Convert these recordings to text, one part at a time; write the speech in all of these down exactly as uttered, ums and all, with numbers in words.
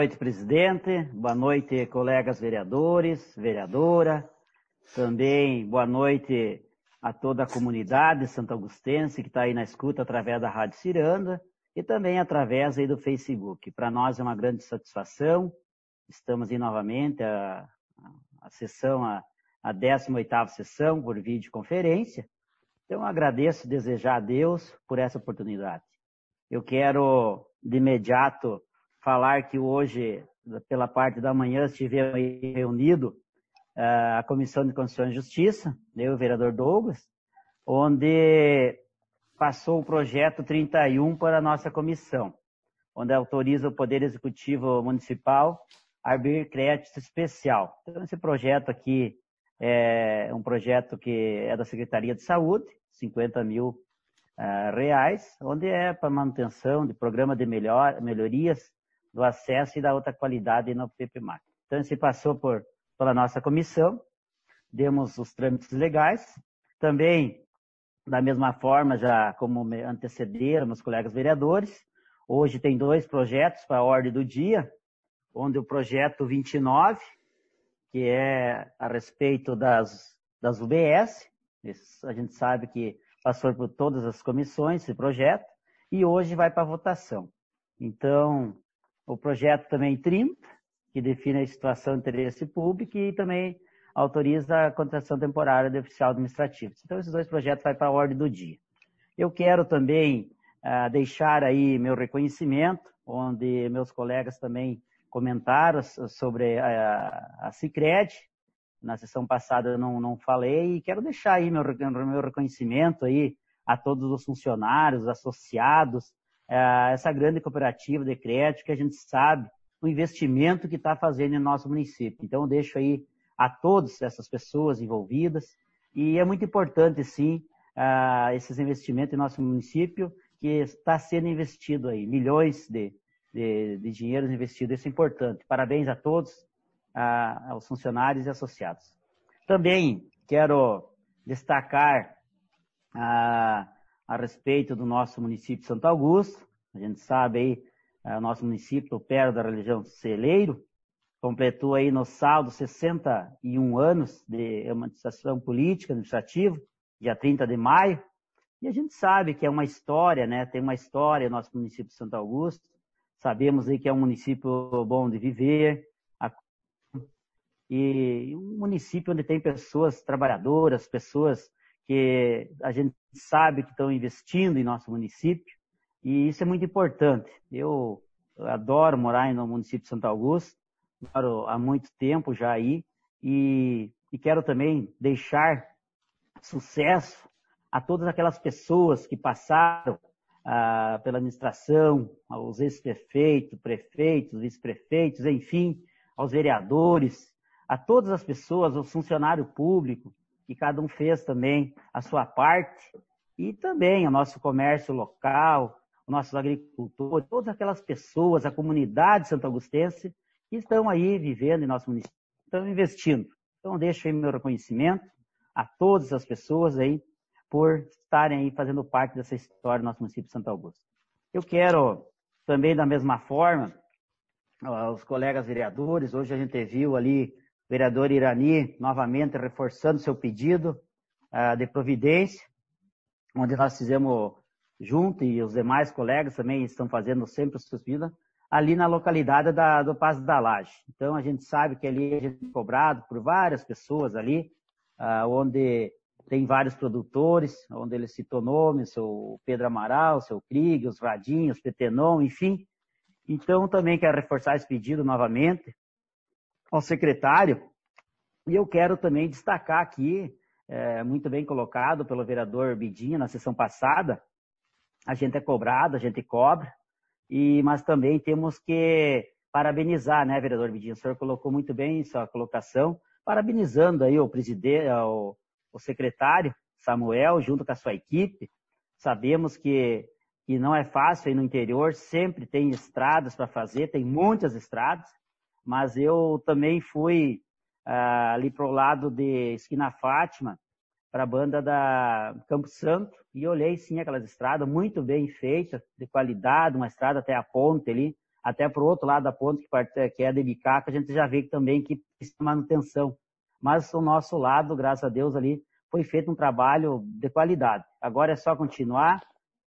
noite, presidente. Boa noite, colegas vereadores, vereadora. Também boa noite a toda a comunidade santo-augustense que está aí na escuta através da Rádio Ciranda e também através aí do Facebook. Para nós é uma grande satisfação. Estamos aí novamente, a, a sessão, a, a décima oitava sessão por videoconferência. Então, eu agradeço e desejar a Deus por essa oportunidade. Eu quero, de imediato, falar que hoje, pela parte da manhã, estivemos aí reunidos uh, a Comissão de Constituição e Justiça, eu e o vereador Douglas, onde passou o projeto trinta e um para a nossa comissão, onde autoriza o Poder Executivo Municipal a abrir crédito especial. Então, esse projeto aqui é um projeto que é da Secretaria de Saúde, cinquenta mil uh, reais, onde é para manutenção de programa de melhor, melhorias do acesso e da alta qualidade no P P M A C. Então, se passou por, pela nossa comissão, demos os trâmites legais. Também, da mesma forma, já como antecederam meus colegas vereadores, hoje tem dois projetos para a ordem do dia, onde o projeto vinte e nove, que é a respeito das, das U B S, esse, a gente sabe que passou por todas as comissões esse projeto, e hoje vai para a votação. Então, o projeto também trinta, que define a situação de interesse público e também autoriza a contratação temporária de oficial administrativo. Então, esses dois projetos vão para a ordem do dia. Eu quero também uh, deixar aí meu reconhecimento, onde meus colegas também comentaram sobre a, a Sicredi. Na sessão passada eu não, não falei, e quero deixar aí meu, meu reconhecimento aí a todos os funcionários, associados, essa grande cooperativa de crédito que a gente sabe o investimento que está fazendo em nosso município. Então, eu deixo aí a todas essas pessoas envolvidas e é muito importante, sim, uh, esses investimentos em nosso município que está sendo investido aí, milhões de, de, de dinheiros investidos, isso é importante. Parabéns a todos, uh, aos funcionários e associados. Também quero destacar a uh, a respeito do nosso município de Santo Augusto. A gente sabe aí, o nosso município opera da religião celeiro, completou aí no saldo sessenta e um anos de emancipação política administrativa, dia trinta de maio, e a gente sabe que é uma história, né? Tem uma história no nosso município de Santo Augusto, sabemos aí que é um município bom de viver, e um município onde tem pessoas trabalhadoras, pessoas que a gente sabe que estão investindo em nosso município, e isso é muito importante. Eu adoro morar no município de Santo Augusto, moro há muito tempo já aí, e, e quero também deixar sucesso a todas aquelas pessoas que passaram ah, pela administração, aos ex-prefeitos, prefeitos, vice-prefeitos, enfim, aos vereadores, a todas as pessoas, aos funcionários públicos, que cada um fez também a sua parte, e também o nosso comércio local, os nossos agricultores, todas aquelas pessoas, a comunidade santo-augustense que estão aí vivendo em nosso município, estão investindo. Então, deixo aí meu reconhecimento a todas as pessoas aí por estarem aí fazendo parte dessa história do nosso município de Santo Augusto. Eu quero também, da mesma forma, os colegas vereadores, hoje a gente viu ali o vereador Irani novamente reforçando seu pedido uh, de providência, onde nós fizemos junto, e os demais colegas também estão fazendo sempre os seus pedidos, ali na localidade da, do Passo da Laje. Então, a gente sabe que ali a gente é cobrado por várias pessoas ali, uh, onde tem vários produtores, onde ele citou nomes, o Pedro Amaral, o seu Krieg, os Radinhos, o Petenon, enfim. Então, também quero reforçar esse pedido novamente ao secretário, e eu quero também destacar aqui, é, muito bem colocado pelo vereador Bidinha na sessão passada, a gente é cobrado, a gente cobra, e, mas também temos que parabenizar, né, vereador Bidinha? O senhor colocou muito bem sua colocação, parabenizando aí o presidente, o, o secretário Samuel, junto com a sua equipe. Sabemos que, que não é fácil aí no interior, sempre tem estradas para fazer, tem muitas estradas, mas eu também fui uh, ali para o lado de Esquina Fátima, para a banda da Campo Santo, e olhei sim aquelas estradas muito bem feitas, de qualidade, uma estrada até a ponte ali, até para o outro lado da ponte, que é a de Bicaca, a gente já vê que também que precisa de manutenção. Mas o nosso lado, graças a Deus, ali foi feito um trabalho de qualidade. Agora é só continuar,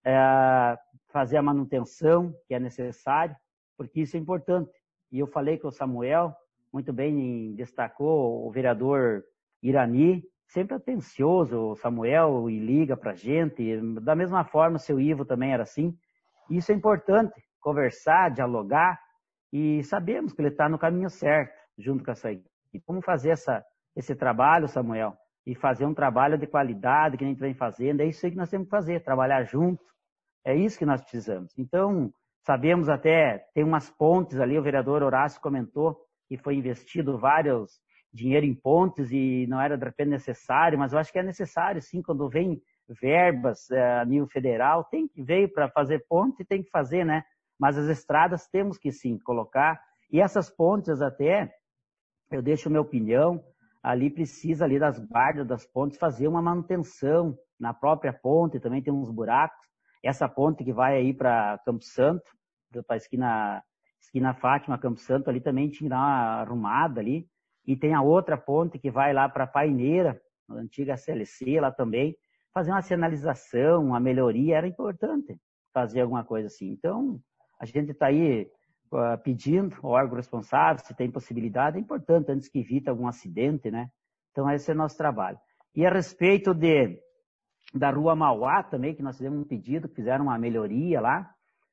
é, fazer a manutenção que é necessário, porque isso é importante. E eu falei com o Samuel, muito bem destacou o vereador Irani, sempre atencioso, o Samuel, e liga para a gente. Da mesma forma, o seu Ivo também era assim. Isso é importante, conversar, dialogar, e sabemos que ele está no caminho certo, junto com essa equipe. E como fazer essa, esse trabalho, Samuel, e fazer um trabalho de qualidade que a gente vem fazendo, é isso aí que nós temos que fazer, trabalhar junto, é isso que nós precisamos. Então, sabemos até, tem umas pontes ali, o vereador Horácio comentou que foi investido vários dinheiro em pontes e não era de repente necessário, mas eu acho que é necessário, sim, quando vem verbas é, a nível federal, tem que veio para fazer ponte, tem que fazer, né? Mas as estradas temos que sim colocar, e essas pontes até, eu deixo a minha opinião, ali precisa ali das guardas das pontes fazer uma manutenção na própria ponte, também tem uns buracos, essa ponte que vai aí para Campo Santo, para a esquina, esquina Fátima, Campo Santo, ali também tinha que dar uma arrumada ali, e tem a outra ponte que vai lá para Paineira, a antiga C L C lá também, fazer uma sinalização, uma melhoria, era importante fazer alguma coisa assim. Então, a gente está aí uh, pedindo ao órgão responsável, se tem possibilidade, é importante, antes que evite algum acidente, né? Então, esse é o nosso trabalho. E a respeito de, da Rua Mauá também, que nós fizemos um pedido, fizeram uma melhoria lá,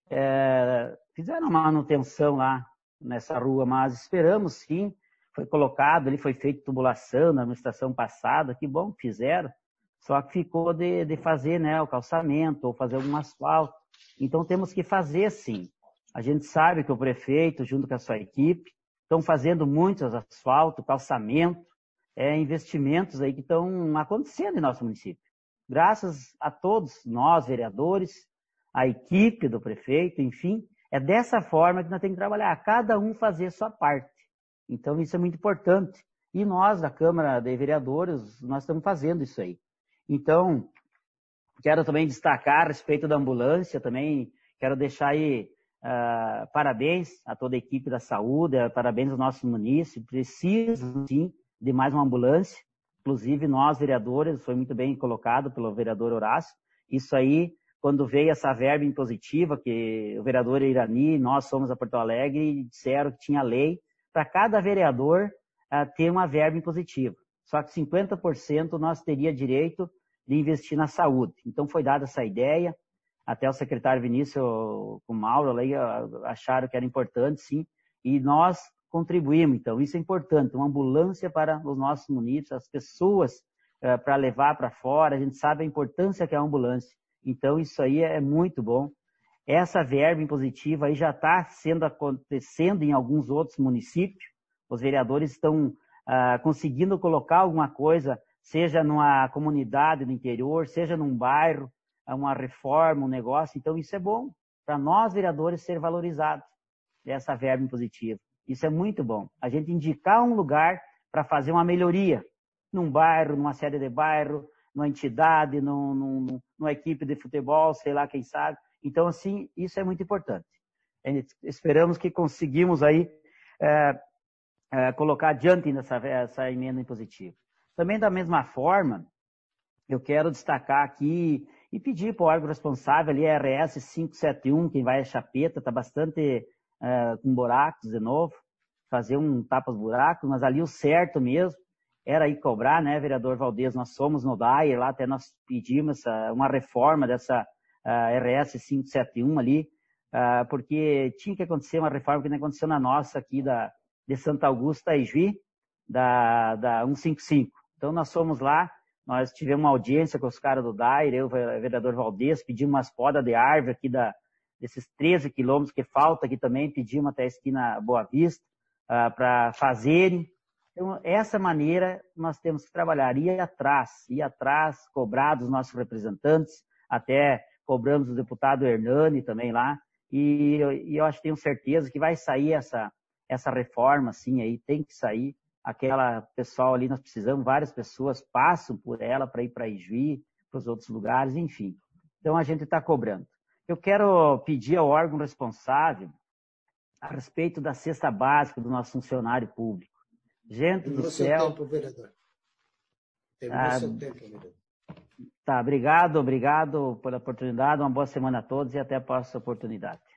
é, fizeram uma manutenção lá nessa rua, mas esperamos sim, foi colocado, ali foi feita tubulação na administração passada, que bom que fizeram, só que ficou de, de fazer, né, o calçamento ou fazer algum asfalto. Então temos que fazer sim. A gente sabe que o prefeito, junto com a sua equipe, estão fazendo muitos asfalto, calçamento, é, investimentos aí que estão acontecendo em nosso município. Graças a todos nós, vereadores, a equipe do prefeito, enfim, é dessa forma que nós temos que trabalhar, cada um fazer a sua parte. Então, isso é muito importante. E nós, da Câmara de Vereadores, nós estamos fazendo isso aí. Então, quero também destacar a respeito da ambulância, também quero deixar aí uh, parabéns a toda a equipe da saúde, parabéns aos nossos munícipes, precisam sim de mais uma ambulância, inclusive nós, vereadores, foi muito bem colocado pelo vereador Horácio, isso aí, quando veio essa verba impositiva, que o vereador Irani, nós somos a Porto Alegre, disseram que tinha lei para cada vereador uh, ter uma verba impositiva. Só que cinquenta por cento nós teria direito de investir na saúde. Então foi dada essa ideia, até o secretário Vinícius com o Mauro ali, acharam que era importante, sim, e nós contribuímos. Então isso é importante, uma ambulância para os nossos munícipes, as pessoas uh, para levar para fora, a gente sabe a importância que é a ambulância. Então isso aí é muito bom. Essa verba impositiva aí já está sendo acontecendo em alguns outros municípios. Os vereadores estão uh, conseguindo colocar alguma coisa, seja numa comunidade do interior, seja num bairro, uma reforma, um negócio. Então isso é bom para nós vereadores ser valorizados, essa verba impositiva. Isso é muito bom. A gente indicar um lugar para fazer uma melhoria num bairro, numa sede de bairro, numa entidade, num, num, numa equipe de futebol, sei lá quem sabe. Então, assim, isso é muito importante. Esperamos que conseguimos aí é, é, colocar adiante nessa essa emenda impositiva. Também da mesma forma, eu quero destacar aqui e pedir para o órgão responsável ali, a R S quinhentos e setenta e um, quem vai a Chapeta, está bastante é, com buracos de novo, fazer um tapa-buracos, mas ali o certo mesmo era ir cobrar, né, vereador Valdez? Nós somos no D A I R, lá até nós pedimos essa, uma reforma dessa uh, R S quinhentos e setenta e um ali, uh, porque tinha que acontecer uma reforma que não aconteceu na nossa aqui da, de Santa Augusta e Juí, da, da cento e cinquenta e cinco. Então nós fomos lá, nós tivemos uma audiência com os caras do D A I R, eu, o vereador Valdez, pedimos umas podas de árvore aqui da, desses treze quilômetros que falta aqui também, pedimos até a esquina Boa Vista, uh, para fazerem. Então, essa maneira nós temos que trabalhar, ir atrás, ir atrás, cobrar dos nossos representantes, até cobramos o deputado Hernani também lá, e, e eu acho, tenho certeza que vai sair essa, essa reforma, assim, aí tem que sair. Aquela pessoal ali, nós precisamos, várias pessoas passam por ela para ir para Ijuí, para os outros lugares, enfim. Então, a gente está cobrando. Eu quero pedir ao órgão responsável a respeito da cesta básica do nosso funcionário público. Gente Terminou do seu céu. tempo, vereador. Terminou Ah, seu tempo, vereador. tá, obrigado, obrigado pela oportunidade. Uma boa semana a todos e até a próxima oportunidade.